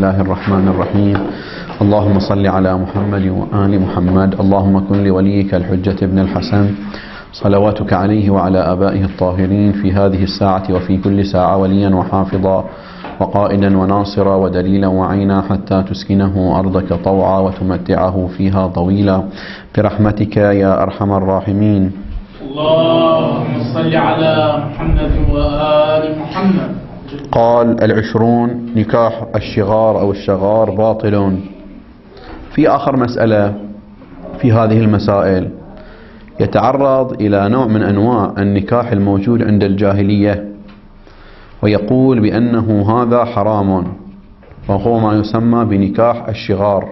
الله الرحمن الرحيم. اللهم صل على محمد وآل محمد. اللهم كن لوليك الحجة بن الحسن صلواتك عليه وعلى آبائه الطاهرين في هذه الساعة وفي كل ساعة وليا وحافظا وقائدا وناصرا ودليلا وعينا حتى تسكنه أرضك طوعا وتمتعه فيها طويلا برحمتك يا أرحم الراحمين. اللهم صل على محمد وآل محمد. قال 20 نكاح الشغار أو الشغار باطل. في آخر مسألة في هذه المسائل يتعرض إلى نوع من أنواع النكاح الموجود عند الجاهلية ويقول بأنه هذا حرام، وهو ما يسمى بنكاح الشغار.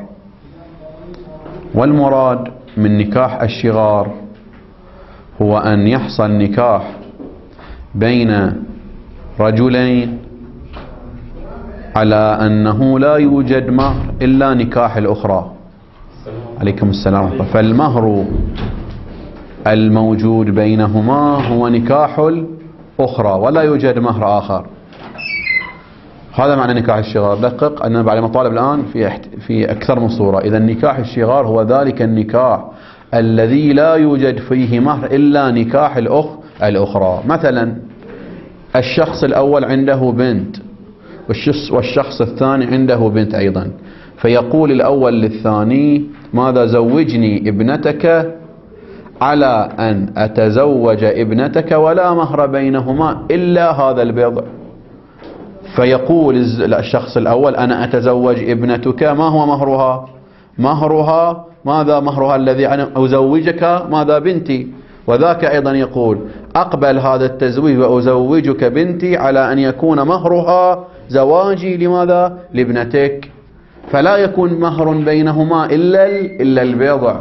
والمراد من نكاح الشغار هو أن يحصل نكاح بين رجلين على أنه لا يوجد مهر إلا نكاح الأخرى. عليكم السلام ورحمة الله. فالمهر الموجود بينهما هو نكاح الأخرى ولا يوجد مهر آخر. هذا معنى نكاح الشغار. دقق أن بعد مطالب الآن في أكثر من صورة. إذا نكاح الشغار هو ذلك النكاح الذي لا يوجد فيه مهر إلا نكاح الأخرى. مثلا الشخص الأول عنده بنت والشخص الثاني عنده بنت أيضا، فيقول الأول للثاني: ماذا زوجني ابنتك على أن أتزوج ابنتك ولا مهر بينهما إلا هذا البضع. فيقول الشخص الأول: أنا أتزوج ابنتك، ما هو مهرها؟ ماذا مهرها الذي أنا أزوجك؟ ماذا بنتي؟ وذاك أيضا يقول: أقبل هذا التزويج وأزوجك بنتي على أن يكون مهرها زواجي لماذا؟ لابنتك. فلا يكون مهر بينهما إلا البضع.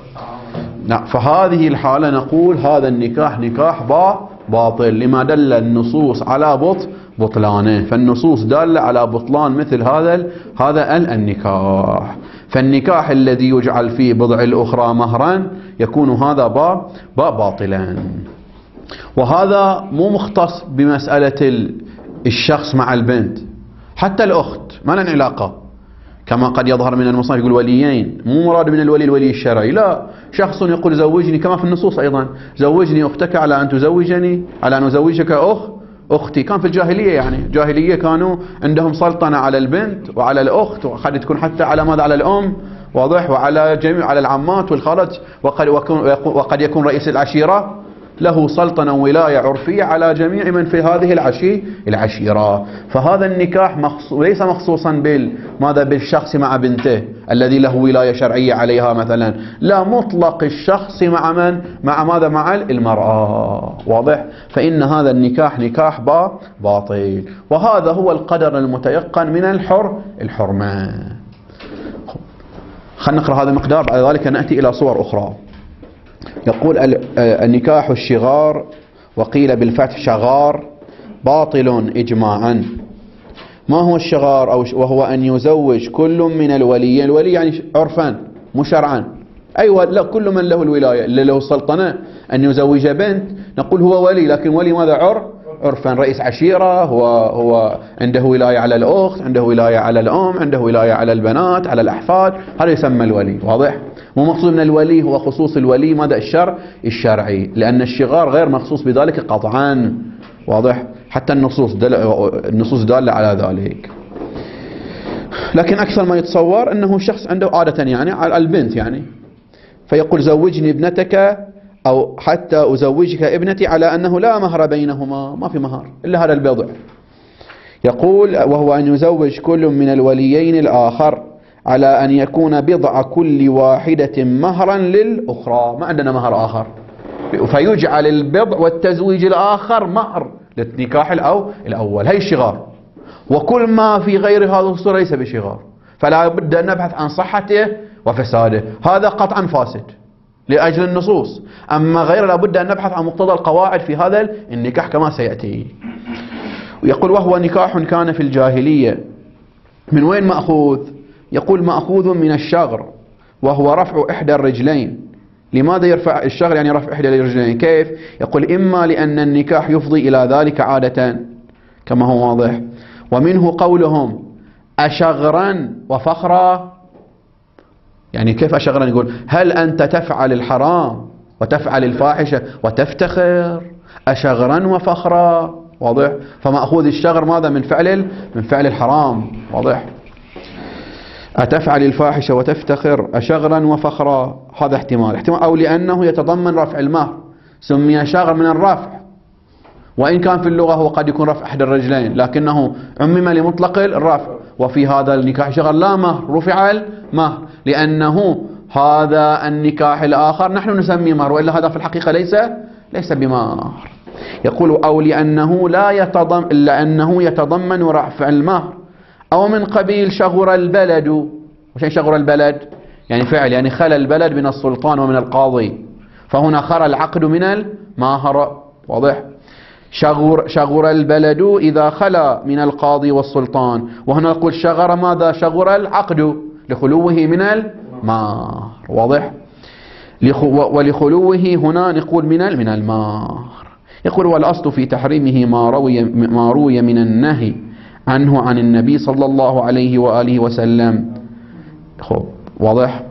فهذه الحالة نقول هذا النكاح نكاح باطل، لما دل النصوص على بطلانه. فالنصوص دالة على بطلان مثل هذا النكاح. فالنكاح الذي يجعل فيه بضع الأخرى مهرا يكون هذا باطلا. وهذا مو مختص بمسألة الشخص مع البنت، حتى الأخت ما لن علاقة، كما قد يظهر من المصنف يقول وليين، مو مراد من الولي الشرعي، لا، شخص يقول زوجني، كما في النصوص أيضا: زوجني أختك على أن تزوجني، على أن أزوجك أختي. كان في الجاهلية، يعني الجاهلية كانوا عندهم سلطنة على البنت وعلى الأخت، وقد تكون حتى على ماذا؟ على الأم، واضح، وعلى جميع، على العمات والخالات، وقد يكون رئيس العشيرة له سلطنة ولاية عرفية على جميع من في هذه العشيرة. فهذا النكاح ليس مخصوصا بالشخص مع بنته الذي له ولاية شرعية عليها مثلا، لا، مطلق الشخص مع من؟ مع المرأة، واضح. فإن هذا النكاح نكاح باطل، وهذا هو القدر المتيقن من الحرمة. خلينا نقرأ هذا المقدار، بعد ذلك نأتي إلى صور أخرى. يقول النكاح الشغار، وقيل بالفتح شغار، باطل إجماعا. ما هو الشغار؟ وهو أن يزوج كل من الولي. الولي يعني عرفا مو شرعا، أيوة، لا، كل من له الولاية اللي له السلطنة أن يزوج بنت نقول هو ولي، لكن ولي ماذا؟ عرفا رئيس عشيرة، هو عنده ولاية على الأخت، عنده ولاية على الأم، عنده ولاية على البنات، على الأحفاد، هذا يسمى الولي، واضح. مو مقصود من الولي هو خصوص الولي ماذا؟ الشرعي، لأن الشغار غير مخصوص بذلك قطعا، واضح، حتى النصوص دالة على ذلك. لكن أكثر ما يتصور أنه شخص عنده عادة يعني على البنت، يعني فيقول: زوجني ابنتك، أو حتى أزوجك ابنتي على أنه لا مهر بينهما، ما في مهر إلا هذا البضع. يقول: وهو أن يزوج كل من الوليين الآخر على أن يكون بضع كل واحدة مهرا للأخرى. ما عندنا مهر آخر، فيجعل البضع والتزويج الآخر مهر للنكاح الأول. هي الشغار، وكل ما في غير هذه الصورة ليس بشغار، فلا بد أن نبحث عن صحته وفساده. هذا قطعا فاسد لأجل النصوص، أما غير لابد أن نبحث عن مقتضى القواعد في هذا النكاح كما سيأتي. ويقول: وهو نكاح كان في الجاهلية. من وين مأخوذ؟ يقول: مأخوذ من الشغر، وهو رفع إحدى الرجلين. لماذا يرفع الشغر؟ يعني رفع إحدى الرجلين. كيف؟ يقول: إما لأن النكاح يفضي إلى ذلك عادة كما هو واضح، ومنه قولهم أشغرا وفخرا. يعني كيف أشغرا؟ يقول هل أنت تفعل الحرام وتفعل الفاحشة وتفتخر؟ أشغرا وفخرا. واضح؟ فمأخوذ الشغر ماذا؟ من فعل الحرام. واضح؟ أتفعل الفاحشة وتفتخر أشغرا وفخرا، هذا احتمال. أو لأنه يتضمن رفع المهر، سمي شغر من الرفع، وإن كان في اللغة هو قد يكون رفع أحد الرجلين، لكنه عمم لمطلق الرفع. وفي هذا النكاح شغر لا مهر، رفع المهر، لأنه هذا النكاح الآخر نحن نسميه مهر، وإلا هذا في الحقيقة ليس بمهر. يقول أو لأنه يتضمن رفع المهر، أو من قبيل شغر البلد. وش شغر البلد؟ يعني فعل، يعني خلى البلد من السلطان ومن القاضي، فهنا خرى العقد من المهر. واضح؟ شغر البلد إذا خلا من القاضي والسلطان، وهنا نقول شغر ماذا؟ شغر العقد لخلوه من المهر. واضح؟ ولخلوه هنا نقول من المهر. يقول والأصل في تحريمه ما روي من النهي عنه عن النبي صلى الله عليه وآله وسلم. واضح؟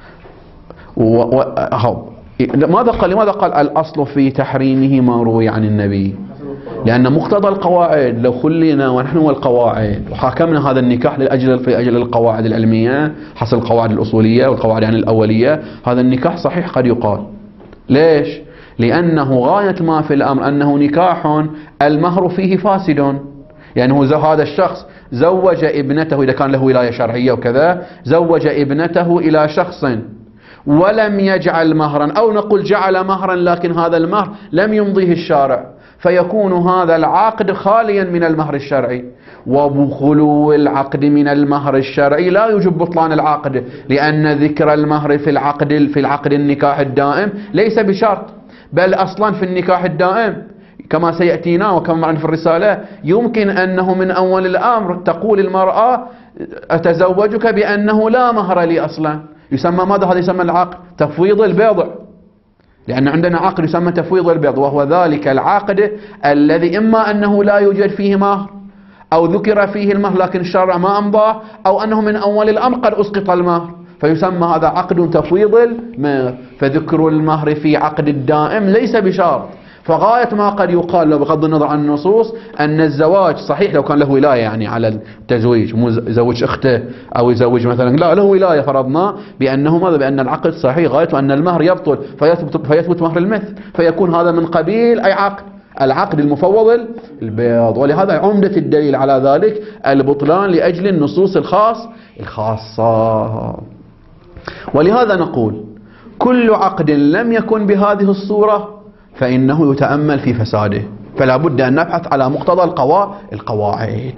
لماذا قال الأصل في تحريمه ما روي عن النبي؟ لأن مقتضى القواعد، لو خلينا ونحن والقواعد وحاكمنا هذا النكاح في أجل القواعد العلمية، حسب القواعد الأصولية والقواعد يعني الأولية، هذا النكاح صحيح قد يقال. ليش؟ لأنه غاية ما في الأمر أنه نكاح المهر فيه فاسد. يعني هو هذا الشخص زوج ابنته، إذا كان له ولاية شرعية وكذا، زوج ابنته إلى شخص ولم يجعل مهرا، أو نقول جعل مهرا لكن هذا المهر لم يمضيه الشارع، فيكون هذا العقد خاليا من المهر الشرعي. وبخلو العقد من المهر الشرعي لا يوجب بطلان العقد، لأن ذكر المهر في العقد النكاح الدائم ليس بشرط، بل أصلا في النكاح الدائم كما سيأتينا وكما معنا في الرسالة يمكن أنه من أول الأمر تقول المرأة أتزوجك بأنه لا مهر لي أصلا. يسمى ماذا؟ هذا يسمى العقد تفويض البيض، لأن عندنا عقد يسمى تفويض البيض، وهو ذلك العقد الذي إما أنه لا يوجد فيه مهر، أو ذكر فيه المهر لكن الشرع ما أمضاه، أو أنه من أول الأمر قد أسقط المهر، فيسمى هذا عقد تفويض المهر. فذكر المهر في عقد الدائم ليس بشرط. فغاية ما قد يقال لو بغض النظر عن النصوص أن الزواج صحيح لو كان له ولاية يعني على التزويج، مو يزوج أخته أو يزوج مثلا، لا له ولاية، فرضنا بأنه ماذا؟ بأن العقد صحيح، غايته أن المهر يبطل فيثبت مهر المثل، فيكون هذا من قبيل أي عقد، العقد المفوض البيض. ولهذا عمدة الدليل على ذلك البطلان لأجل النصوص الخاصة. ولهذا نقول كل عقد لم يكن بهذه الصورة فإنه يتأمل في فساده، فلا بد أن نبحث على مقتضى القواعد.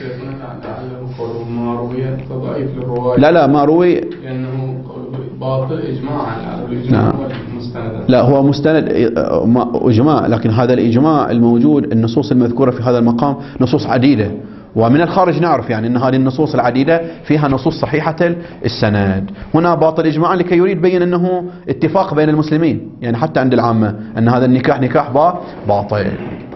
لا ما روي لأنه باطل إجماعا على الإجماع والمستند. لا هو مستند إجماع، لكن هذا الإجماع الموجود النصوص المذكورة في هذا المقام نصوص عديدة، ومن الخارج نعرف يعني أن هذه النصوص العديدة فيها نصوص صحيحة السند. هنا باطل إجماعا لكي يريد يبين أنه اتفاق بين المسلمين، يعني حتى عند العامة أن هذا النكاح نكاح باطل.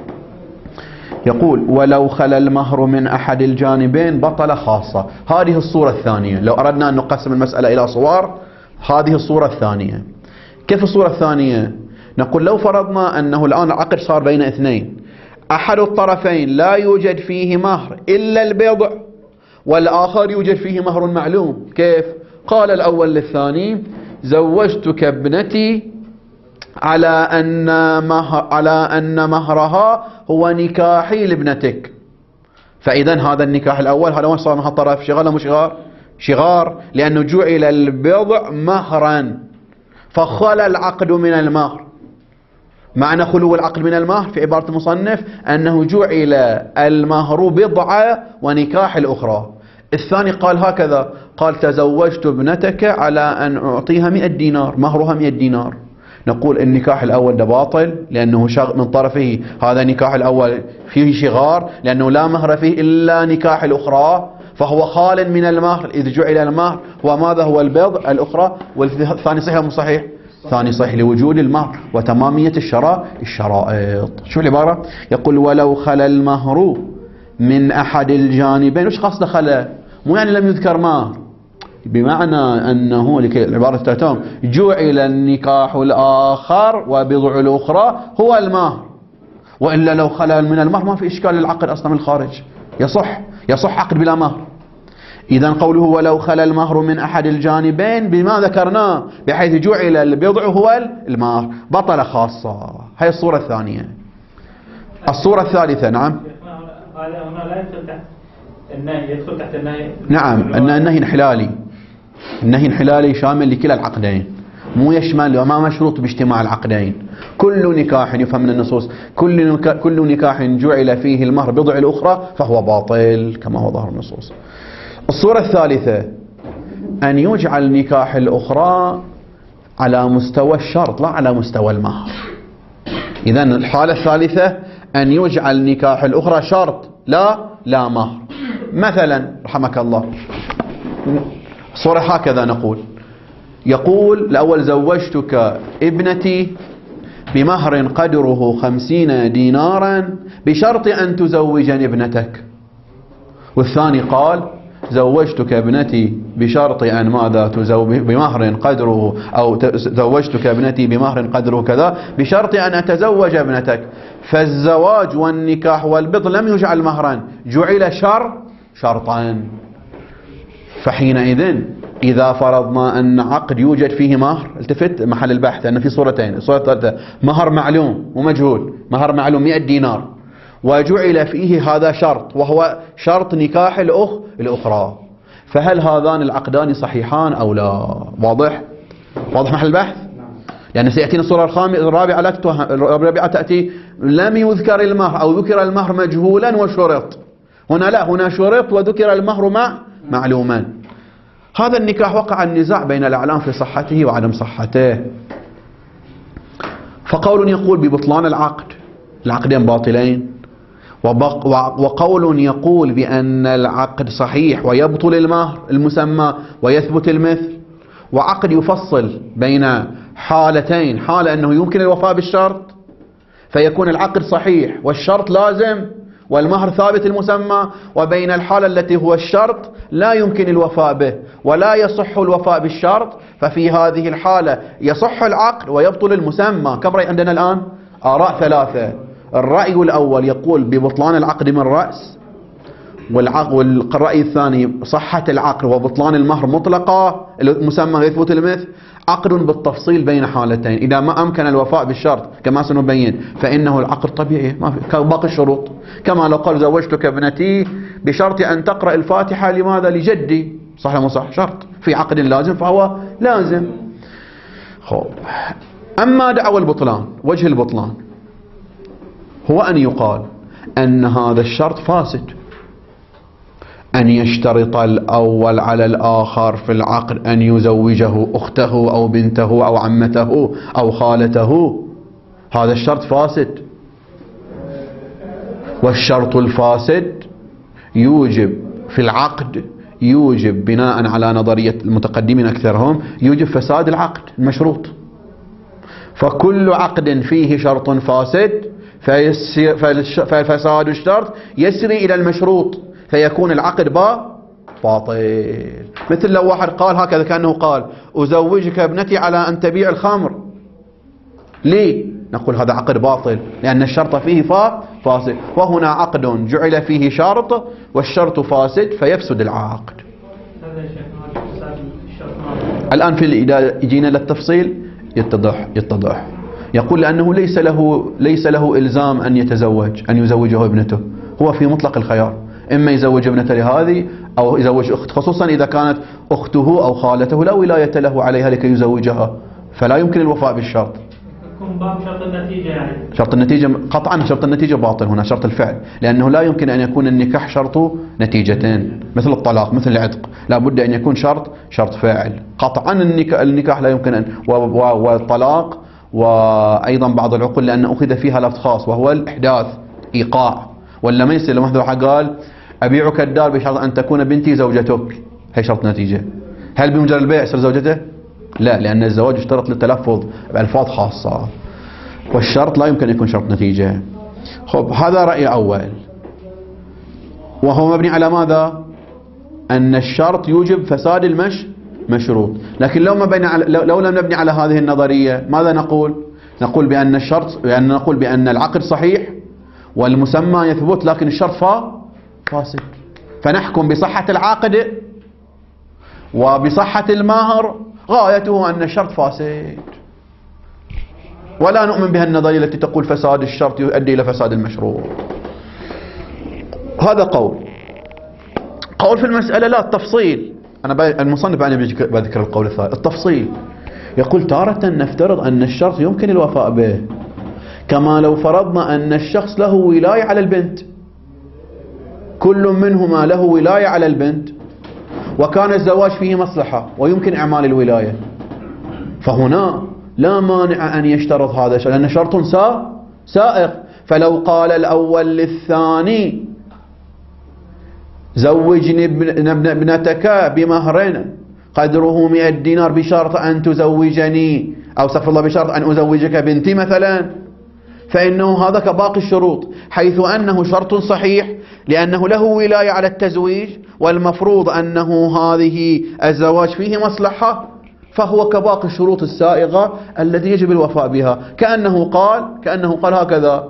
يقول ولو خلا المهر من أحد الجانبين بطل خاصة. هذه الصورة الثانية، لو أردنا أن نقسم المسألة إلى صور، هذه الصورة الثانية. كيف الصورة الثانية؟ نقول لو فرضنا أنه الآن العقد صار بين اثنين، أحد الطرفين لا يوجد فيه مهر إلا البيض، والآخر يوجد فيه مهر معلوم. كيف؟ قال الأول للثاني زوجتك ابنتي على أن مهرها هو نكاحي لابنتك. فإذا هذا النكاح الأول هذا وين صار من هالطرف؟ شغار مو شغار، لأنه جعل البضع مهرا فخلى العقد من المهر. معنى خلو العقد من المهر في عبارة المصنف أنه جعل المهر بضعة ونكاح الأخرى. الثاني قال هكذا، قال تزوجت ابنتك على أن أعطيها 100 دينار، مهرها 100 دينار. نقول النكاح الأول ده باطل لأنه من طرفه هذا النكاح الأول فيه شغار، لأنه لا مهر فيه إلا نكاح الأخرى، فهو خال من المهر إذ جعل المهر وماذا هو البيض الأخرى. والثاني صحيح مو صحيح؟ ثاني صحيح لوجود المهر وتمامية الشرائط. شو العبارة؟ يقول ولو خلا المهر من أحد الجانبين. وش قصد خلا؟ مو يعني لم يذكر مهر، بمعنى أنه العبارة تأتون جعل النكاح الآخر وبضع الأخرى هو المهر، وإلا لو خلى من المهر ما في إشكال للعقد أصلا من الخارج، يصح عقد بلا مهر. إذا قوله ولو خلى المهر من أحد الجانبين بما ذكرناه بحيث جعل البضع هو المهر بطل خاصة. هي الصورة الثانية. الصورة الثالثة نعم. هذا هنا لا يدخل تحت النهي، يدخل تحت النهي. نعم النهي انحلالي، النهي انحلالي شامل لكلا العقدين، مو يشمل وما مشروط باجتماع العقدين. كل نكاح يفهم من النصوص كل نكاح جعل فيه المهر بضع الأخرى فهو باطل كما هو ظاهر النصوص. الصورة الثالثة أن يجعل نكاح الأخرى على مستوى الشرط لا على مستوى المهر. إذن الحالة الثالثة أن يجعل نكاح الأخرى شرط لا مهر. مثلا رحمك الله صورة هكذا نقول، يقول الأول زوجتك ابنتي بمهر قدره 50 دينارا بشرط أن تزوجني ابنتك، والثاني قال زوجتك ابنتي بشرط أن ماذا بمهر قدره أو زوجتك ابنتي بمهر قدره كذا بشرط أن أتزوج ابنتك. فالزواج والنكاح والبضع لم يجعل مهرا، جعل شرطا. فحينئذ إذا فرضنا أن عقد يوجد فيه مهر، التفت محل البحث أن في صورتين، الصورة الثالثة مهر معلوم ومجهول، مهر معلوم 100 دينار وجعل فيه هذا شرط وهو شرط نكاح الأخرى، فهل هذان العقدان صحيحان أو لا؟ واضح محل البحث؟ يعني سيأتينا الصورة الرابعة تأتي لم يذكر المهر أو ذكر المهر مجهولا وشرط، هنا لا، هنا شرط وذكر المهر معلوما. هذا النكاح وقع النزاع بين الأعلام في صحته وعدم صحته، فقول يقول ببطلان العقدين باطلين، وقول يقول بأن العقد صحيح ويبطل المهر المسمى ويثبت المثل، وعقد يفصل بين حالتين، حالة أنه يمكن الوفاء بالشرط فيكون العقد صحيح والشرط لازم والمهر ثابت المسمى، وبين الحالة التي هو الشرط لا يمكن الوفاء به ولا يصح الوفاء بالشرط، ففي هذه الحالة يصح العقد ويبطل المسمى. كم رأي عندنا الآن؟ آراء ثلاثة. الرأي الأول يقول ببطلان العقد من رأس، والرأي الثاني صحة العقد وبطلان المهر مطلقة المسمى يثبت المثل، عقد بالتفصيل بين حالتين. إذا ما أمكن الوفاء بالشرط كما سنبين فإنه العقد طبيعي ما في باقي الشروط، كما لو قال زوجتك ابنتي بشرط أن تقرأ الفاتحة لماذا؟ لجدي، صح ولا صح؟ شرط في عقد لازم فهو لازم. أما دعوى البطلان، وجه البطلان هو أن يقال أن هذا الشرط فاسد، أن يشترط الأول على الآخر في العقد أن يزوجه أخته أو بنته أو عمته أو خالته، هذا الشرط فاسد. والشرط الفاسد يوجب في العقد، يوجب بناء على نظرية المتقدمين أكثرهم يوجب فساد العقد المشروط. فكل عقد فيه شرط فاسد ففساد الشرط يسري إلى المشروط فيكون العقد باطل. مثل لو واحد قال هكذا كأنه قال أزوجك ابنتي على أن تبيع الخمر، ليه؟ نقول هذا عقد باطل لأن الشرط فيه فاسد، وهنا عقد جعل فيه شرط والشرط فاسد فيفسد العقد. الآن إذا جينا للتفصيل يتضح. يقول لأنه ليس له إلزام أن يزوجه ابنته، هو في مطلق الخيار، إما يزوج ابنته لهذه أو يزوج أخت، خصوصا إذا كانت أخته أو خالته لا ولاية له عليها لكي يزوجها فلا يمكن الوفاء بالشرط. شرط النتيجة يعني شرط النتيجة قطعا، شرط النتيجة باطل هنا، شرط الفعل، لأنه لا يمكن أن يكون النكاح شرط نتيجتين مثل الطلاق مثل العتق، لا بد أن يكون شرط فاعل قطعا. النكاح لا يمكن أن والطلاق وأيضا بعض العقول لأن أخذ فيها لفظ خاص وهو الإحداث إيقاع، ولا ما يصير لو واحد قال أبيعك الدار بشرط أن تكون بنتي زوجتك، هي شرط نتيجة. هل بمجرد البيع يصير زوجته؟ لا، لأن الزواج يشترط للتلفظ بألفاظ خاصة، والشرط لا يمكن أن يكون شرط نتيجة. خب هذا رأي أول، وهو مبني على ماذا؟ أن الشرط يوجب فساد المشروط. لكن لو لم نبني على هذه النظرية ماذا نقول؟ نقول بأن العقد صحيح والمسمى يثبت لكن الشرط فاسد، فنحكم بصحة العقد وبصحة المهر غايته أن الشرط فاسد، ولا نؤمن بها النظرية التي تقول فساد الشرط يؤدي إلى فساد المشروط. هذا قول في المسألة. لا، التفصيل، المصنف أنا بذكر القول الثالث، التفصيل يقول تارة نفترض أن الشرط يمكن الوفاء به، كما لو فرضنا أن الشخص له ولاية على البنت، كل منهما له ولاية على البنت وكان الزواج فيه مصلحة ويمكن إعمال الولاية، فهنا لا مانع أن يشترط هذا الشرط لأنه شرط سائغ. فلو قال الأول للثاني زوجني ابنتك بمهر قدره 100 دينار بشرط أن تزوجني، أو استغفر الله بشرط أن أزوجك بنتي مثلا، فإنه هذا كباقي الشروط، حيث أنه شرط صحيح لأنه له ولاية على التزويج والمفروض أنه هذه الزواج فيه مصلحة، فهو كباقي الشروط السائغة التي يجب الوفاء بها. كأنه قال هكذا: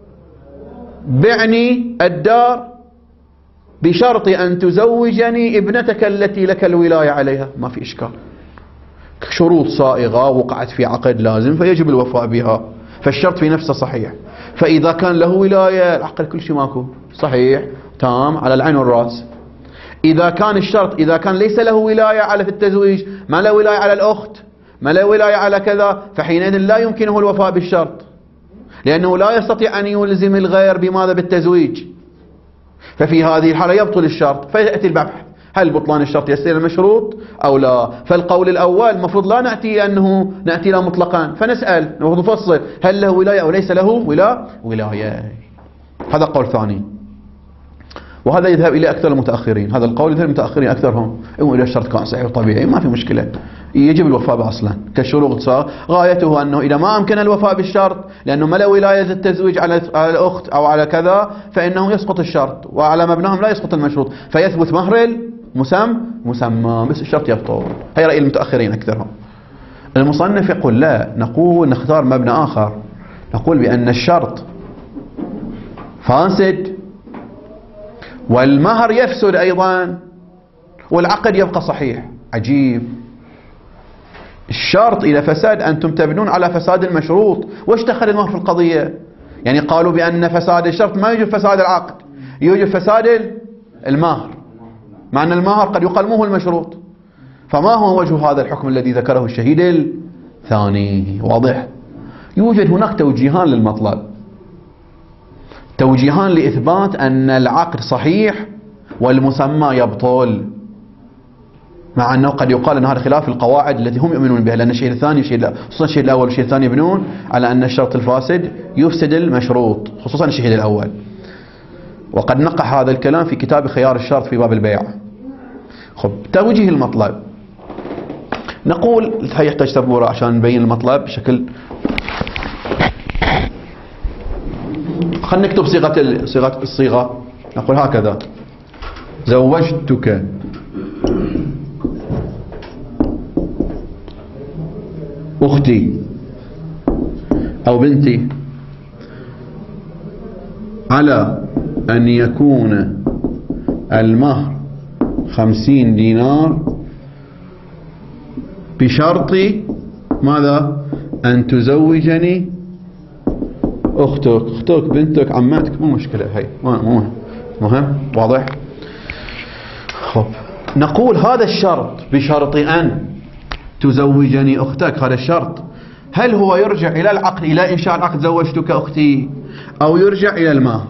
بعني الدار بشرط أن تزوجني ابنتك التي لك الولاية عليها. ما في إشكال، شروط سائغة وقعت في عقد لازم فيجب الوفاء بها، فالشرط في نفسه صحيح. فإذا كان له ولاية العقد كل شيء ماكو صحيح تام على العين والرأس. إذا كان ليس له ولاية على في التزويج، ما له ولاية على الأخت، ما له ولاية على كذا، فحينئذ لا يمكنه الوفاء بالشرط، لأنه لا يستطيع أن يلزم الغير بماذا؟ بالتزويج. ففي هذه الحالة يبطل الشرط، فيأتي البحث هل بطلان الشرط يستلزم المشروط أو لا. فالقول الأول المفروض لا نأتي له مطلقا، فنسأل نفصل هل له ولاية أو ليس له ولاية. هذا قول ثاني، وهذا يذهب إلى أكثر المتأخرين. هذا القول يذهب المتأخرين أكثرهم إذا الشرط كان صحيح وطبيعي ما في مشكلة، يجب الوفاء به أصلا كالشروط. غايته أنه إذا ما أمكن الوفاء بالشرط لأنه ما له ولاية التزويج على الأخت أو على كذا، فإنه يسقط الشرط، وعلى مبناهم لا يسقط المشروط، فيثبت مهر المسمى بس الشرط يبطل. هي رأي المتأخرين أكثرهم. المصنف يقول لا، نختار مبنى آخر، نقول بأن الشرط فاسد والمهر يفسد أيضا والعقد يبقى صحيح. عجيب، الشرط إذا فساد أنتم تبنون على فساد المشروط، وايش دخل المهر في القضية؟ يعني قالوا بأن فساد الشرط ما يوجب فساد العقد، يوجب فساد المهر، مع أن المهر قد يقال مو المشروط. فما هو وجه هذا الحكم الذي ذكره الشهيد الثاني؟ واضح، يوجد هناك توجيهان للمطلب، توجيهان لإثبات أن العقد صحيح والمسمى يبطل، مع أنه قد يقال أن هذا خلاف القواعد التي هم يؤمنون بها، لأن الشيء الثاني خصوصا الشيء الأول والشيء الثاني يبنون على أن الشرط الفاسد يفسد المشروط، خصوصا الشيء الأول. وقد نقح هذا الكلام في كتاب خيار الشرط في باب البيع. خب، توجيه المطلب نقول هي يحتاج سبورة عشان نبين المطلب بشكل. خلينا نكتب الصيغة نقول هكذا: زوجتك أختي أو بنتي على أن يكون المهر 50 دينار بشرط ماذا؟ أن تزوجني أختك بنتك عماتك، مو مشكلة، هي مهم. واضح؟ خب، نقول هذا الشرط بشرط أن تزوجني أختك، هذا الشرط هل هو يرجع إلى العقد، إلى إنشاء العقد زوجتك أختي، أو يرجع إلى المهر؟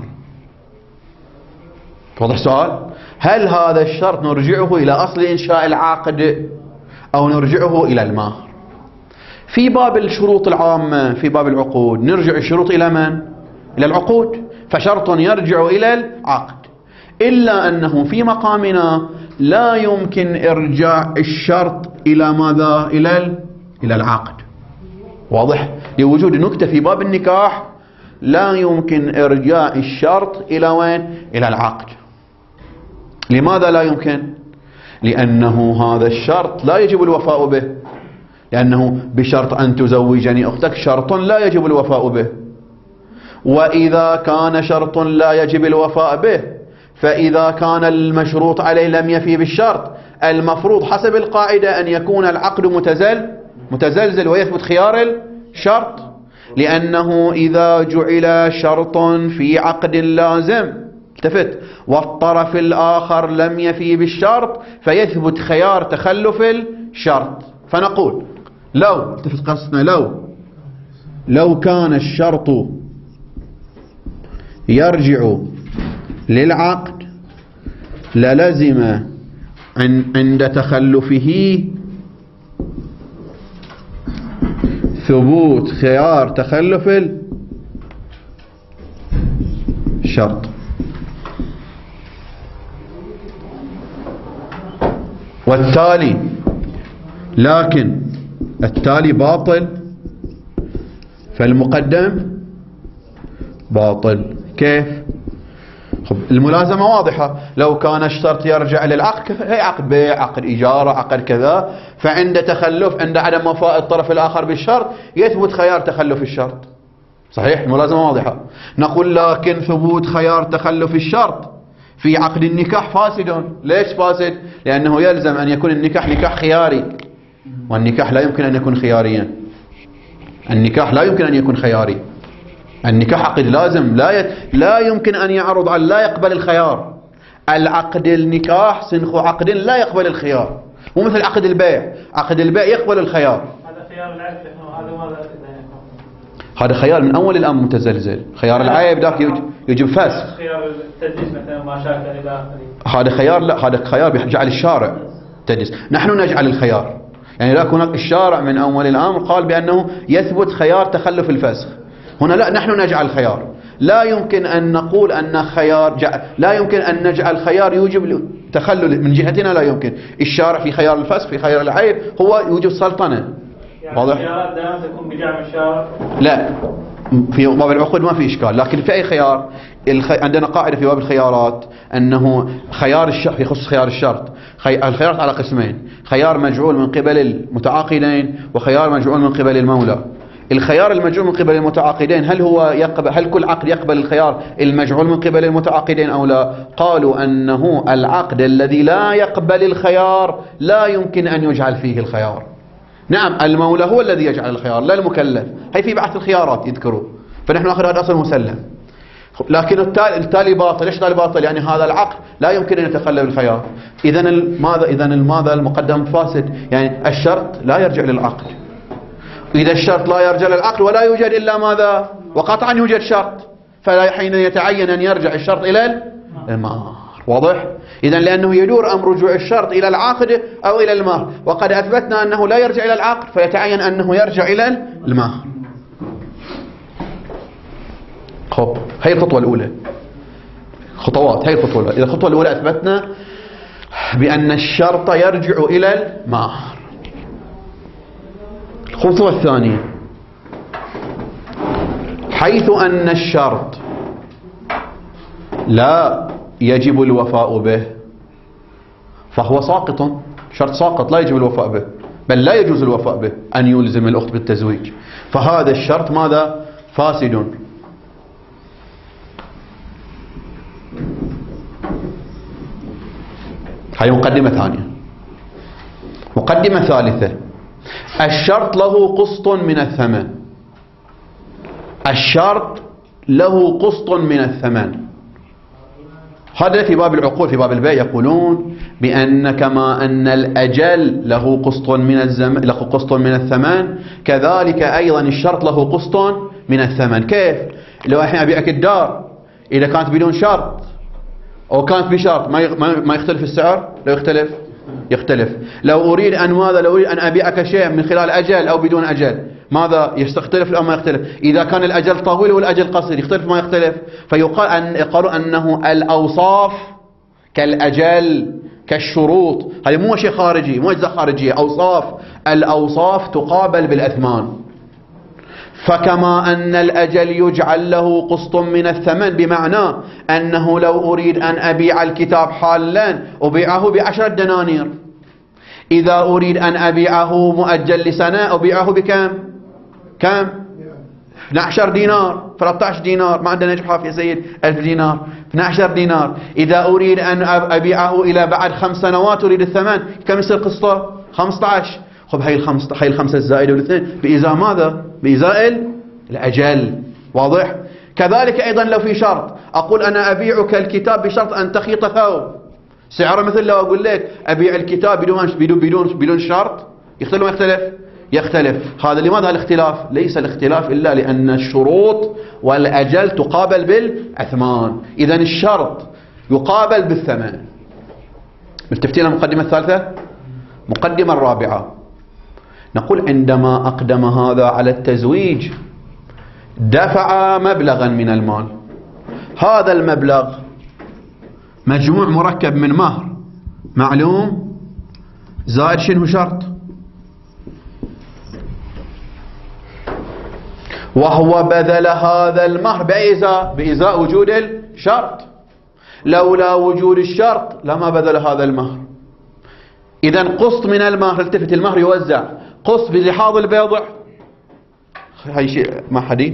واضح السؤال؟ هل هذا الشرط نرجعه إلى أصل إنشاء العقد أو نرجعه إلى المهر؟ في باب الشروط العامة في باب العقود نرجع الشروط إلى من؟ إلى العقود، فشرط يرجع إلى العقد، إلا أنه في مقامنا لا يمكن إرجاع الشرط إلى ماذا؟ إلى العقد. واضح؟ لوجود نكتة في باب النكاح لا يمكن إرجاع الشرط إلى وين؟ إلى العقد. لماذا لا يمكن؟ لأنه هذا الشرط لا يجب الوفاء به، لأنه بشرط أن تزوجني أختك شرط لا يجب الوفاء به. وإذا كان شرط لا يجب الوفاء به، فإذا كان المشروط عليه لم يفي بالشرط، المفروض حسب القاعدة أن يكون العقد متزلزل ويثبت خيار الشرط، لأنه إذا جعل شرط في عقد لازم التفت والطرف الآخر لم يفي بالشرط فيثبت خيار تخلف الشرط. فنقول لو التفت قصدنا لو كان الشرط يرجع للعقد للزم عند تخلفه ثبوت خيار تخلف الشرط. والتالي لكن التالي باطل، فالمقدم باطل. كيف؟ الملازمة واضحة، لو كان الشرط يرجع للعقد هي عقد بيع، عقد إجارة، عقد كذا، فعند تخلف عند عدم وفاء الطرف الآخر بالشرط يثبت خيار تخلف الشرط. صحيح؟ الملازمة واضحة. نقول لكن ثبوت خيار تخلف الشرط في عقد النكاح فاسد. ليش فاسد؟ لأنه يلزم أن يكون النكاح نكاح خياري، والنكاح لا يمكن أن يكون خياريا. النكاح لا يمكن أن يكون خياري، النكاح عقد لازم لا يمكن أن يعرض على لا يقبل الخيار. العقد النكاح سنخ عقد لا يقبل الخيار، مو مثل عقد البيع، عقد البيع يقبل الخيار. هذا خيار العيب، هذا ماذا؟ هذا خيار من أول الأمر متزلزل. خيار العيب ذاك يجب فسخ. خيار التدليس مثلا ما شاكل إلى آخره. هذا خيار، لا هذا خيار بيجعل الشارع تدليس، نحن نجعل الخيار. يعني لا هناك الشارع من أول الأمر قال بأنه يثبت خيار تخلف الفسخ، هنا لا نحن نجعل خيار. لا يمكن أن نقول أن خيار لا يمكن أن نجعل خيار يوجب تخلل من جهتنا، لا يمكن. الشارع في خيار الفسخ في خيار العيب هو يوجب سلطنة. يعني واضح؟ الخيارات دائما تكون بجعل الشارع. لا، في باب العقود ما في إشكال، لكن في أي خيار عندنا قاعدة في باب الخيارات أنه خيار الشرط يخص خيار الشرط. الخيارات على قسمين: خيار مجعول من قبل المتعاقدين وخيار مجعول من قبل المولى. الخيار المجعول من قبل المتعاقدين هل كل عقد يقبل الخيار المجعول من قبل المتعاقدين أو لا؟ قالوا أنه العقد الذي لا يقبل الخيار لا يمكن أن يجعل فيه الخيار. نعم، المولى هو الذي يجعل الخيار لا المكلف، هي في بعث الخيارات يذكروا، فنحن نأخذ هذا أصل مسلم. لكن التالي باطل. ليش التالي باطل؟ يعني هذا العقد لا يمكن أن يتخلى بالخيار. إذن ماذا المقدم فاسد؟ يعني الشرط لا يرجع للعقد. إذا الشرط لا يرجع للعقد ولا يوجد إلا ماذا؟ وقطعا يوجد شرط، فلا حين يتعين أن يرجع الشرط إلى المهر. واضح؟ إذن لأنه يدور أمر رجوع الشرط إلى العقد أو إلى المهر، وقد أثبتنا أنه لا يرجع إلى العقد فيتعين أنه يرجع إلى المهر. خب، هي الخطوة الأولى. خطوات، هي الخطوة الأولى. إذا الخطوة الأولى أثبتنا بأن الشرط يرجع إلى المهر. الخطوة الثانية: حيث أن الشرط لا يجب الوفاء به فهو ساقط، شرط ساقط لا يجب الوفاء به، بل لا يجوز الوفاء به أن يلزم الأخت بالتزويج، فهذا الشرط ماذا؟ فاسد. هذه مقدمة ثانية. مقدمة ثالثة: الشرط له قسط من الثمن. الشرط له قسط من الثمن. هذا في باب العقود. في باب البيع يقولون بأن كما أن الأجل له قسط من الثمن، كذلك أيضا الشرط له قسط من الثمن. كيف؟ لو الحين أبيعك الدار، إذا كانت بدون شرط أو كانت بشرط ما يختلف السعر؟ لا يختلف. لو أريد أن أبيعك شيء من خلال أجل أو بدون أجل، ماذا يختلف أو ما يختلف؟ إذا كان الأجل طويل والأجل قصير يختلف ما يختلف؟ يقالوا أنه الأوصاف كالأجل كالشروط، هذه مو شيء خارجي، مو أجزاء خارجية، أوصاف. الأوصاف تقابل بالأثمان. فكما أن الأجل يجعل له قسط من الثمن، بمعنى أنه لو أريد أن أبيع الكتاب حالا أبيعه ب10 دنانير، إذا أريد أن أبيعه مؤجل لسنة أبيعه بكم؟ كم؟ 12 دينار 13 دينار، ما عندنا نجحة يا سيد 1000 دينار 12 دينار. إذا أريد أن أبيعه إلى بعد 5 سنوات أريد الثمن، كم يصير قسطه؟ 15. خب هاي الخمسة الزائدة والاثنين بإزاء ماذا؟ بإزاء الأجل. واضح؟ كذلك أيضا لو في شرط، أقول أنا أبيعك الكتاب بشرط أن تخيط ثوب، سعره مثل لو أقول لك أبيع الكتاب بدون شرط، يختلف ما يختلف؟ يختلف. هذا لماذا الاختلاف؟ ليس الاختلاف إلا لأن الشروط والأجل تقابل بالأثمان، إذن الشرط يقابل بالثمن. ملتفتين المقدمة الثالثة؟ مقدمة الرابعة، نقول عندما أقدم هذا على التزويج دفع مبلغا من المال، هذا المبلغ مجموع مركب من مهر معلوم زائد شنو شرط، وهو بذل هذا المهر بإزاء وجود الشرط. لولا وجود الشرط لما بذل هذا المهر. إذن قسط من المهر، التفت المهر يوزع قسط بلحاظ البيضع، هاي شيء ما حدي.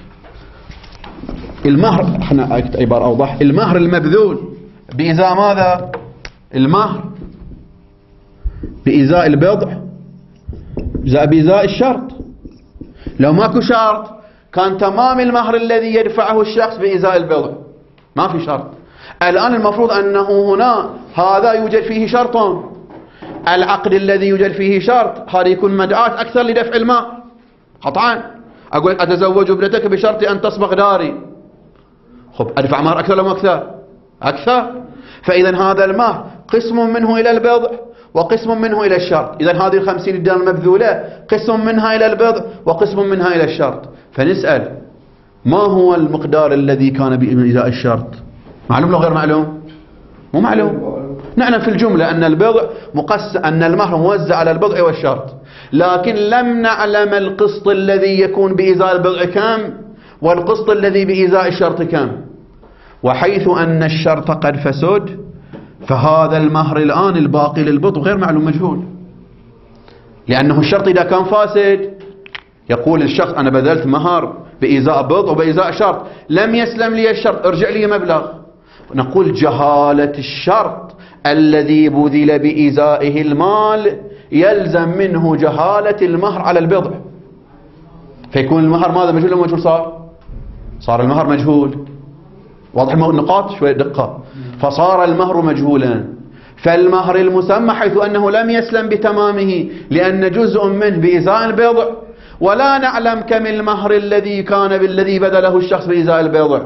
المهر احنا عبارة أوضح، المهر المبذول بإزاء ماذا؟ المهر بإزاء البيضع بإزاء الشرط. لو ماكو شرط كان تمام المهر الذي يدفعه الشخص بإزاء البيضع، ما في شرط. الآن المفروض أنه هنا هذا يوجد فيه شرط، العقد الذي يوجد فيه شرط هذا يكون مدعاة أكثر لدفع المهر قطعا. أقول أتزوج ابنتك بشرط أن تصبغ داري، خب أدفع مهر أكثر لو أكثر. فإذا هذا المهر قسم منه إلى البيضع وقسم منه إلى الشرط. إذا هذه 50 دينار المبذولة قسم منها إلى البيضع وقسم منها إلى الشرط. فنسأل ما هو المقدار الذي كان بإزاء الشرط؟ معلوم لو غير معلوم؟ مو معلوم. نعلم في الجملة أن البيضع أن المهر موزع على البيضع والشرط، لكن لم نعلم القسط الذي يكون بإزاء البيضع كم والقسط الذي بإزاء الشرط كم. وحيث أن الشرط قد فسد فهذا المهر الآن الباقي للبيضع غير معلوم مجهول، لأنه الشرط إذا كان فاسد يقول الشخص أنا بذلت مهر بإزاء بيضع وبإزاء شرط، لم يسلم لي الشرط ارجع لي مبلغ. نقول جهالة الشرط الذي بذل بإزائه المال يلزم منه جهالة المهر على البيضع، فيكون المهر ماذا؟ مجهول أو مجهول؟ صار المهر مجهول. واضح النقاط شوية دقة. فصار المهر مجهولا، فالمهر المسمى حيث أنه لم يسلم بتمامه لأن جزء منه بإزاء البيضع، ولا نعلم كم المهر الذي كان بالذي بذله الشخص بإزاء البيضع.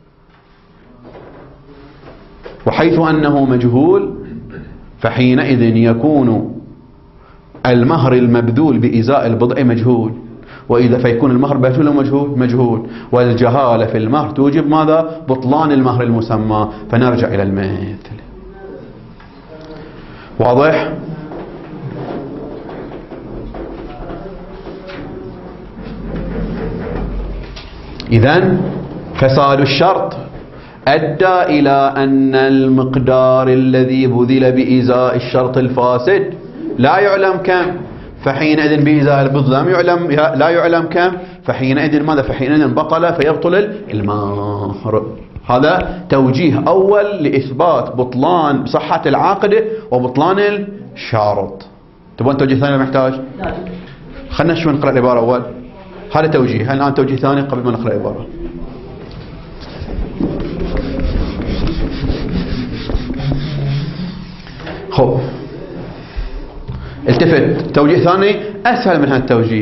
وحيث أنه مجهول فحينئذ يكون المهر المبذول بإزاء البضع مجهول، وإذا فيكون المهر مجهول مجهول، والجهالة في المهر توجب ماذا؟ بطلان المهر المسمى. فنرجع إلى المثل. واضح؟ إذن فساد الشرط أدى إلى أن المقدار الذي بذل بإزاء الشرط الفاسد لا يعلم كم، فحينئذ بإزاء البضع لا يعلم كم، فحينئذ ماذا؟ فحينئذ بطل فيبطل المهر. هذا توجيه أول لإثبات بطلان صحة العقد وبطلان الشارط. تبون توجيه ثاني محتاج؟ خلنا شوي نقرأ العبارة أول. هذا توجيه، الآن توجيه ثاني قبل ما نقرأ العبارة. خب التفت، توجيه ثاني أسهل من هذا التوجيه.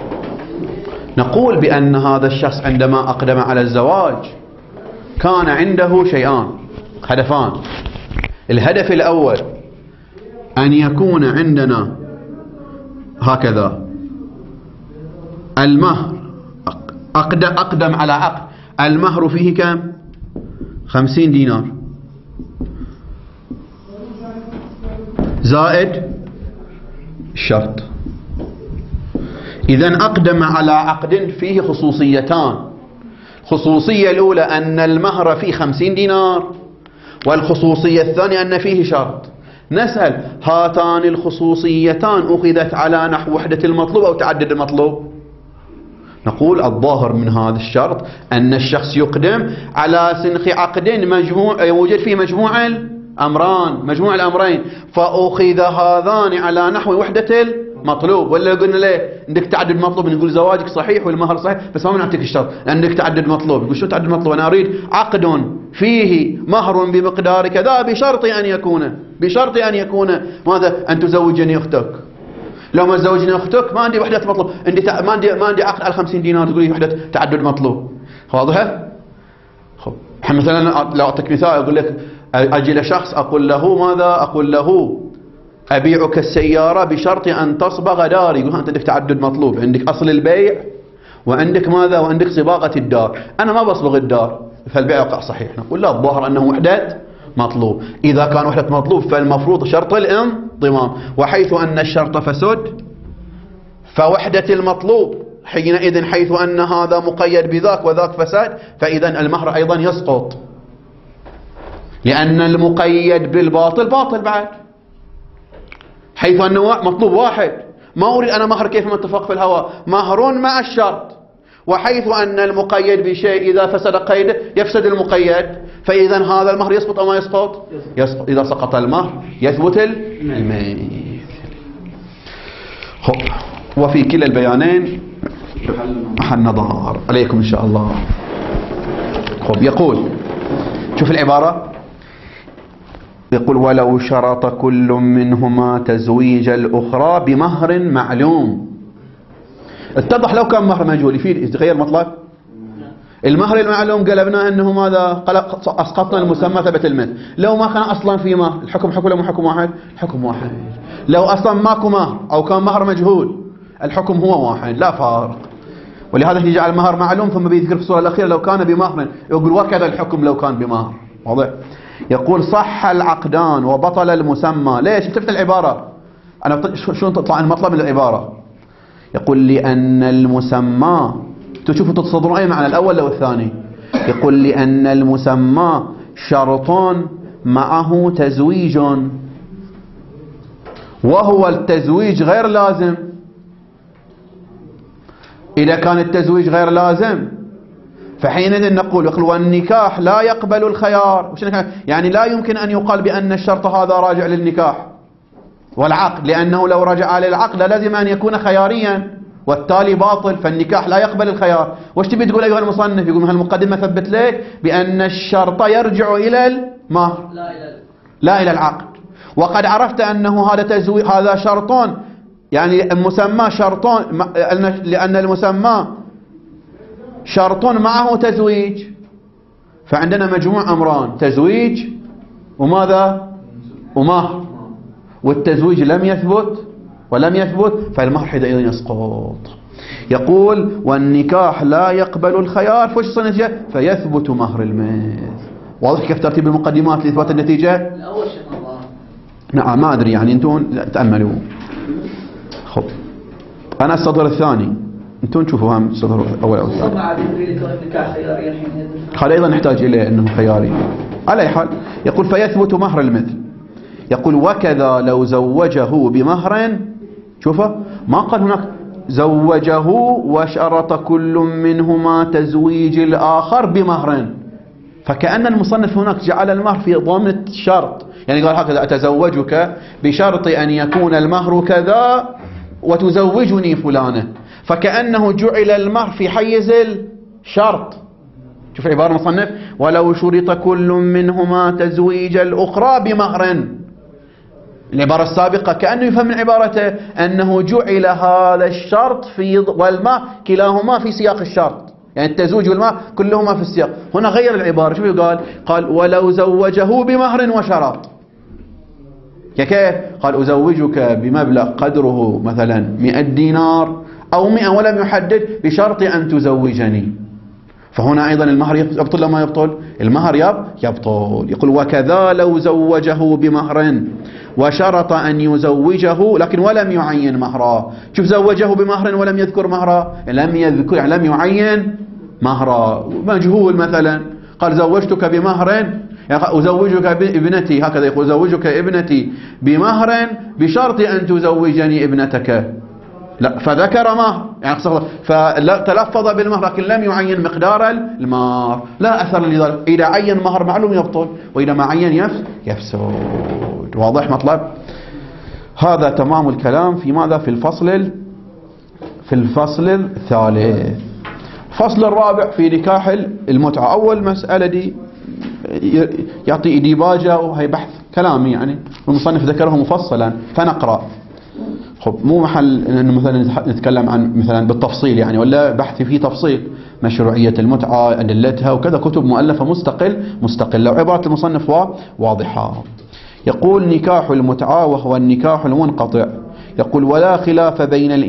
نقول بأن هذا الشخص عندما أقدم على الزواج كان عنده شيئان، هدفان. الهدف الأول أن يكون عندنا هكذا المهر، أقدم على عقد، المهر فيه كم؟ 50 دينار زائد الشرط. إذن أقدم على عقد فيه خصوصيتان. الخصوصية الأولى أن المهر فيه 50 دينار، والخصوصية الثانية أن فيه شرط. نسأل هاتان الخصوصيتان أخذت على نحو وحدة المطلوب أو تعدد المطلوب؟ نقول الظاهر من هذا الشرط أن الشخص يقدم على سنخ عقد مجموع يوجد فيه مجموع الأمرين، فأخذ هذان على نحو وحدة المطلوب. ولا قلنا ليه عندك تعدد مطلوب، نقول زواجك صحيح والمهر صحيح بس ما نعطيك الشرط عندك تعدد مطلوب. يقول شو تعدد مطلوب؟ أنا أريد عقد فيه مهر بمقدار كذا بشرط أن يكون ماذا؟ أن تزوجني أختك. لو ما تزوجني أختك ما عندي وحدة مطلوب، ما عندي عقد على 50 دينار تقول لي وحدة تعدد مطلوب. واضحة؟ خب مثلا لو أعطيك مثال أقول لك أجي لشخص أقول له أبيعك السيارة بشرط أن تصبغ داري. يقول أنت عندك تعدد مطلوب، عندك أصل البيع وعندك ماذا؟ وعندك صباغة الدار. أنا ما بصبغ الدار فالبيع يقع صحيح. نقول لا، الظاهر أنه وحدة مطلوب. إذا كان وحدة مطلوب فالمفروض شرط الانضمام، وحيث أن الشرط فسد فوحدة المطلوب حينئذ حيث أن هذا مقيد بذاك وذاك فساد، فإذا المهر أيضا يسقط، لأن المقيد بالباطل باطل بعد. حيث أنه مطلوب واحد، ما أريد أنا مهر كيف ما اتفق في الهواء، مهر مع الشرط. وحيث أن المقيد بشيء إذا فسد قيده يفسد المقيد، فإذا هذا المهر يسقط أو ما يسقط؟ يسقط. إذا سقط المهر يثبت المثل. وفي كلا البيانين محل نظر عليكم إن شاء الله. يقول شوف العبارة، يقول ولو شرط كل منهما تزويج الأخرى بمهر معلوم. اتضح لو كان مهر مجهول يتغير مطلق المهر المعلوم، قلبنا أنه ماذا؟ أسقطنا المسمى ثبت المثل. لو ما كان أصلا في مهر الحكم حكم ولا حكم واحد؟ الحكم واحد. لو أصلا ماكو مهر أو كان مهر مجهول الحكم هو واحد لا فارق. ولهذا يجي على المهر معلوم ثم بيذكر في الصورة الأخيرة لو كان بمهر، يقول وكذا الحكم لو كان بمهر. واضح؟ يقول صح العقدان وبطل المسمى. ليش؟ شفت العبارة أنا شلون تطلع المطلب من العبارة؟ يقول لأن المسمى، تشوفوا تتصدرون أي معنى الأول أو الثاني؟ يقول لأن المسمى شرط معه تزويج، وهو التزويج غير لازم. إذا كان التزويج غير لازم فحينئذ نقول والنكاح لا يقبل الخيار. يعني لا يمكن أن يقال بأن الشرط هذا راجع للنكاح والعقد، لأنه لو رجع للعقد لازم أن يكون خياريا والتالي باطل، فالنكاح لا يقبل الخيار. وش تبي تقول أيها المصنف؟ يقول هالمقدمة ثبت لك بأن الشرط يرجع إلى المهر لا إلى العقد. وقد عرفت أنه هذا شرطون، يعني المسمى شرطون، لأن المسمى شرط معه تزويج، فعندنا مجموع أمران تزويج وماذا؟ ومهر، والتزويج لم يثبت فالمهر حينئذ يسقط. يقول والنكاح لا يقبل الخيار، فوش النتيجة؟ فيثبت مهر المثل. واضح كيف ترتيب المقدمات لإثبات النتيجة؟ الأول شيخ الله نعم ما أدري يعني أنتم تأملوا. خب أنا الصدر الثاني، أنتم تشوفوا هم الصدر الأول أو الثاني. هذا أيضا نحتاج إليه أنه خياري. على أي حال يقول فيثبت مهر المثل. يقول وكذا لو زوجه بمهر، شوفه ما قال هناك زوجه وشرط كل منهما تزويج الآخر بمهر، فكأن المصنف هناك جعل المهر في ضمن الشرط. يعني قال هكذا أتزوجك بشرط أن يكون المهر كذا وتزوجني فلانة، فكأنه جعل المهر في حيز الشرط. شوف عبارة المصنف ولو شرط كل منهما تزويج الأخرى بمهر. العبارة السابقة كأنه يفهم من عبارته أنه جعل هذا الشرط والمهر كلاهما في سياق الشرط، يعني التزويج والمهر كلهما في السياق. هنا غير العبارة. شوف قال ولو زوجه بمهر وشرط. كيف؟ قال أزوجك بمبلغ قدره مثلا 100 دينار أو 100 ولم يحدد بشرط أن تزوجني، فهنا أيضا المهر يبطل لما يبطل؟ المهر يبطل. يقول وكذا لو زوجه بمهر وشرط أن يزوجه لكن ولم يعين مهرا. شوف زوجه بمهر ولم يذكر مهرا، لم يذكر يعني لم يعين مهرا، مجهول مثلا قال زوجتك بمهر يعني أزوجك ابنتي، هكذا يقول زوجك ابنتي بمهر بشرط أن تزوجني ابنتك، لا فذكر مهر يعني فتلفظ بالمهر لكن لم يعين مقدار المهر، لا أثر لذلك. إذا عين مهر معلوم يبطل، وإذا ما عين يفسد. واضح مطلب؟ هذا تمام الكلام في ماذا؟ في الفصل الثالث. الفصل الرابع في نكاح المتعة. أول مسألة دي يعطي إديباجة وهي بحث كلامي يعني المصنف ذكره مفصلا فنقرأ. خب مو محل انه مثلا نتكلم عن مثلا بالتفصيل يعني، ولا بحث فيه تفصيل مشروعية المتعة أدلتها وكذا، كتب مؤلفة مستقلة وعبارة المصنف واضحة. يقول نكاح المتعة وهو النكاح المنقطع. يقول ولا خلاف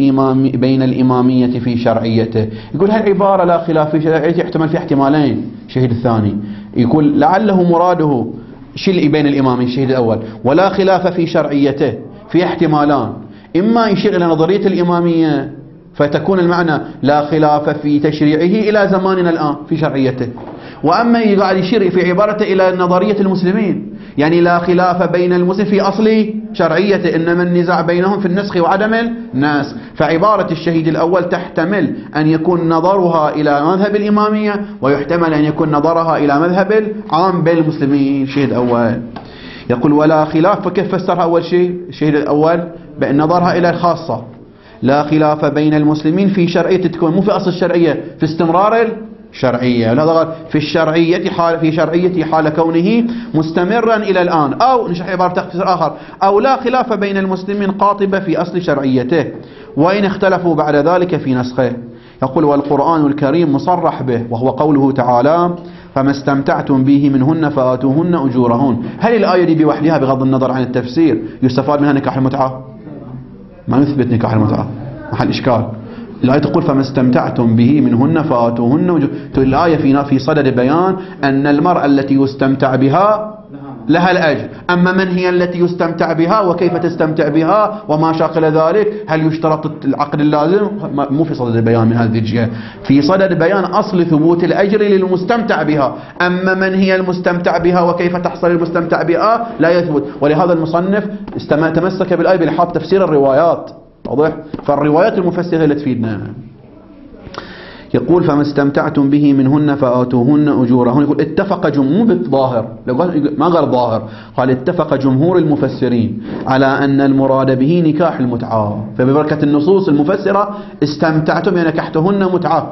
بين الإمامية في شرعيته. يقول هالعبارة لا خلاف في شرعيته يحتمل في احتمالين. الشهيد الثاني يقول لعله مراده شيء بين الإمامين الشهيد الأول، ولا خلاف في شرعيته في احتمالان، إما يشير إلى نظرية الإمامية فتكون المعنى لا خلاف في تشريعه إلى زماننا الآن في شرعيته، وأما يقعد يشير في عبارته إلى نظرية المسلمين يعني لا خلاف بين المسلم في أصل شرعيته، إنما النزاع بينهم في النسخ وعدم النسخ. فعبارة الشهيد الأول تحتمل أن يكون نظرها إلى مذهب الإمامية، ويحتمل أن يكون نظرها إلى مذهب العام بين المسلمين الشهيد الأول. يقول ولا خلاف، فكيف فسرها أول شيء الشهيد الأول؟ بأن نظرها إلى الخاصة، لا خلاف بين المسلمين في شرعية تكون، مو في أصل الشرعية، في استمرار الشرعية، لا في الشرعية في شرعية حال كونه مستمرا إلى الآن، أو نشرح عبارة تفسير آخر، أو لا خلاف بين المسلمين قاطبة في أصل شرعيته وإن اختلفوا بعد ذلك في نسخه. يقول والقرآن الكريم مصرح به، وهو قوله تعالى فما استمتعتم به منهن فآتوهن أجورهن. هل الآية دي بوحدها بغض النظر عن التفسير يستفاد منها نكاح المتعة؟ ما نثبت نكاح المتعة، محل إشكال. الآية تقول فما استمتعتم به منهن فآتوهن الآية في صدد بيان أن المرأة التي يستمتع بها لها الأجر، أما من هي التي يستمتع بها وكيف تستمتع بها وما شاكل ذلك، هل يشترط العقد اللازم؟ مو في صدد البيان من هذه الجهة، في صدد بيان أصل ثبوت الأجر للمستمتع بها، أما من هي المستمتع بها وكيف تحصل المستمتع بها لا يثبت. ولهذا المصنف تمسك بالآية بلحاظ تفسير الروايات، واضح؟ فالروايات المفسرة اللي تفيدنا. يقول فما استمتعتم به منهن فآتوهن أجورهن. يقول اتفق جمهور بالظاهر، ما قال ظاهر، قال اتفق جمهور المفسرين على أن المراد به نكاح المتعة، فببركة النصوص المفسرة استمتعتم يعني نكحتهن متعة.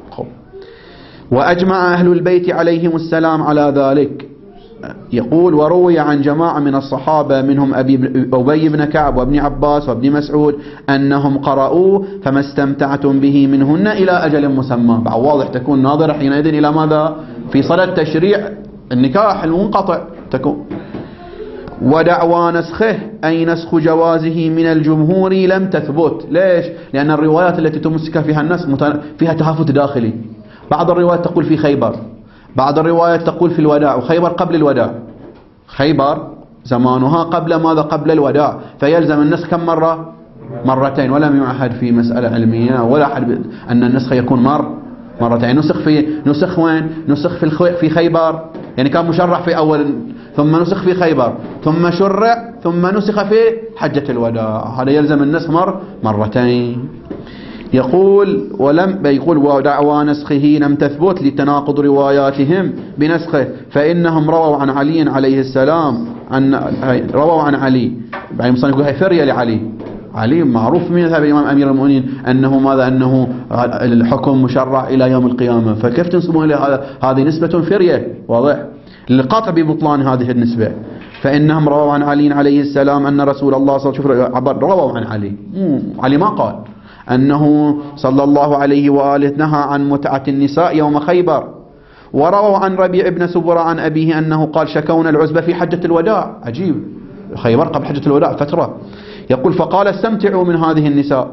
وأجمع أهل البيت عليهم السلام على ذلك. يقول وروي عن جماعة من الصحابة منهم أبي بن كعب وابن عباس وابن مسعود أنهم قرأوا فما استمتعتم به منهن إلى أجل مسمى. واضح تكون ناظرة حينئذ إلى ماذا؟ في صدد تشريع النكاح المنقطع تكون. ودعوى نسخه أي نسخ جوازه من الجمهور لم تثبت. ليش؟ لأن الروايات التي تمسك فيها النسخ فيها تهافت داخلي. بعض الروايات تقول في خيبر، بعض الروايات تقول في الوداع، وخيبر قبل الوداع، خيبر زمانها قبل ماذا؟ قبل الوداع، فيلزم النسخ كم مرة؟ مرتين، ولم يعهد في مسألة علمية ولا أحد أن النسخ يكون مرتين. نسخ وين؟ نسخ في خيبر، يعني كان مشرع في أول، ثم نسخ في خيبر، ثم شرع، ثم نسخ في حجة الوداع، هذا يلزم النسخ مرتين. يقول ودعوى نسخه لم تثبت لتناقض رواياتهم بنسخه، فإنهم رووا عن علي عليه السلام رووا عن علي، يعني مصنف يقول هي فرية لعلي، علي معروف من مذهب الإمام أمير المؤمنين أنه ماذا؟ أنه الحكم مشرع إلى يوم القيامة، فكيف تنسبون إلى هذه نسبة فرية، واضح للقطع ببطلان هذه النسبة. فإنهم رووا عن علي عليه السلام أن رسول الله صلى الله عليه وسلم رووا عن علي ما قال أنه صلى الله عليه وآله نهى عن متعة النساء يوم خيبر. ورووا عن ربيع بن سبرة عن أبيه أنه قال شكونا العزبة في حجة الوداع. عجيب، خيبر قبل حجة الوداع فترة. يقول فقال استمتعوا من هذه النساء،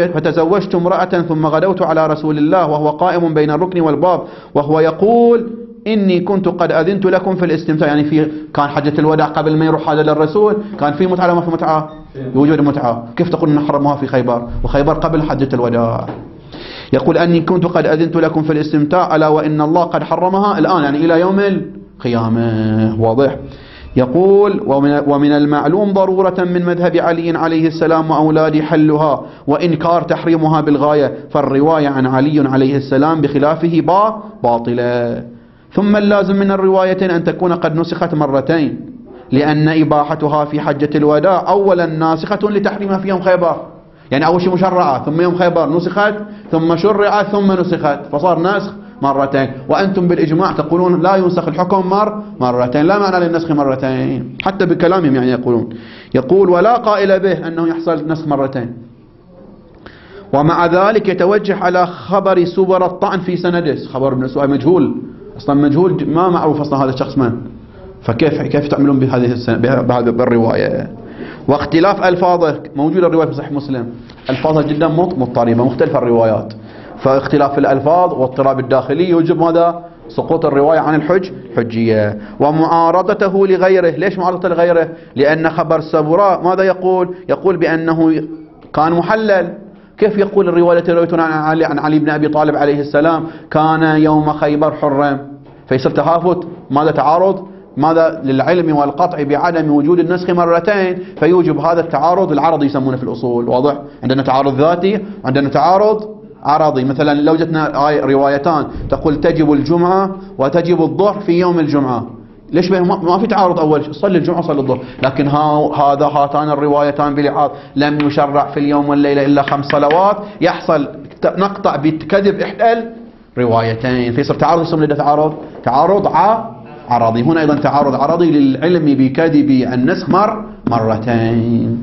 فتزوجت امرأة ثم غدوت على رسول الله وهو قائم بين الركن والباب وهو يقول إني كنت قد أذنت لكم في الاستمتاع، يعني في كان حجة الوداع قبل ما يروح هذا للرسول كان في متعة ولا ما في متعة؟ وجود متعة. كيف تقول أن حرموها في خيبر وخيبر قبل حجة الوداع؟ يقول أني كنت قد أذنت لكم في الاستمتاع ألا وإن الله قد حرمها الآن، يعني إلى يوم القيامة. واضح؟ يقول ومن المعلوم ضرورة من مذهب علي عليه السلام وأولاده حلها وإنكار تحريمها بالغاية، فالرواية عن علي عليه السلام بخلافه باطلة. ثم اللازم من الروايتين أن تكون قد نسخت مرتين، لأن إباحتها في حجة الوداع أولا ناسخة لتحريمها في يوم خيبر، يعني أول شيء مشرعة ثم يوم خيبر نسخت ثم شرعت ثم نسخت، فصار نسخ مرتين. وأنتم بالإجماع تقولون لا ينسخ الحكم مرتين، لا معنى للنسخ مرتين حتى بكلامهم يعني يقولون. يقول ولا قائل به أنه يحصل نسخ مرتين، ومع ذلك يتوجه على خبر سور الطعن في سنده. خبر ابن سوء مجهول أصلا، مجهول ما معروف أصلا هذا الشخص من، فكيف تعملون بهذه الرواية؟ واختلاف ألفاظه موجود الرواية في صحيح مسلم، ألفاظها جدا مضطربة مختلفة الروايات، فاختلاف الألفاظ واضطراب الداخلي يوجب ماذا؟ سقوط الرواية عن الحجية. ومعارضته لغيره. ليش معارضته لغيره؟ لأن خبر سبراء ماذا يقول؟ يقول بأنه كان محلل. كيف يقول الرواية رويتنا عن علي بن أبي طالب عليه السلام كان يوم خيبر حرم؟ فيصير تهافت، ماذا تعارض؟ ماذا للعلم والقطع بعدم وجود النسخ مرتين، فيوجب هذا التعارض العرضي يسمونه في الأصول. واضح؟ عندنا تعارض ذاتي، عندنا تعارض عرضي. مثلا لو جتنا روايتان تقول تجب الجمعة وتجب الظهر في يوم الجمعة، ليش ما في تعارض؟ أول صلي الجمعة صلي الظهر، لكن هاتان الروايتان بلحاظ لم يشرع في اليوم والليلة إلا 5 صلوات، يحصل نقطع بكذب إحدى الروايتين، فيصير تعارض يسمى له تعارض عرضي. هنا أيضا تعارض عرضي للعلم بكذب النسخ مرتين.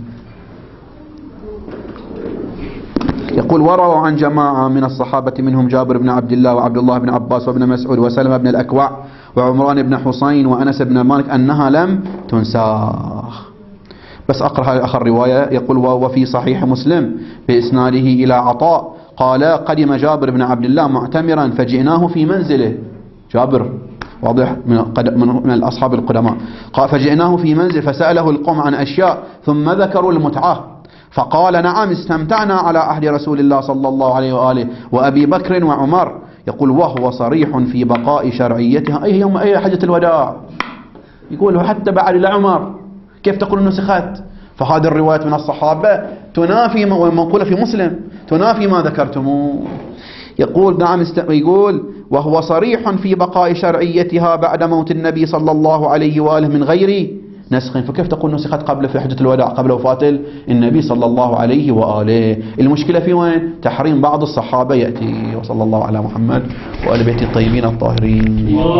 يقول ورووا عن جماعة من الصحابة منهم جابر بن عبد الله وعبد الله بن عباس وابن مسعود وسلمة بن الأكوع وعمران بن حسين وأنس بن مالك أنها لم تنساخ. بس أقرأ آخر رواية. يقول وفي صحيح مسلم بإسناده إلى عطاء قال قدم جابر بن عبد الله معتمرا فجئناه في منزله. جابر واضح من الأصحاب القدماء. قال فجئناه في منزل فسأله القوم عن أشياء ثم ذكروا المتعة فقال نعم استمتعنا على عهد رسول الله صلى الله عليه وآله وأبي بكر وعمر. يقول وهو صريح في بقاء شرعيتها أي يوم أي حجة الوداع، يقول حتى بعد لعمر، كيف تقول نسخت؟ فهذه الروايات من الصحابة تنافي منقولة في مسلم تنافي ما ذكرتموه. يقول نعم يقول وهو صريح في بقاء شرعيتها بعد موت النبي صلى الله عليه وآله من غير نسخ، فكيف تقول نسخت قبل في حجة الوداع قبل وفاة النبي صلى الله عليه وآله؟ المشكلة في وين؟ تحريم بعض الصحابة يأتي. وصلى الله على محمد وآل بيته الطيبين الطاهرين.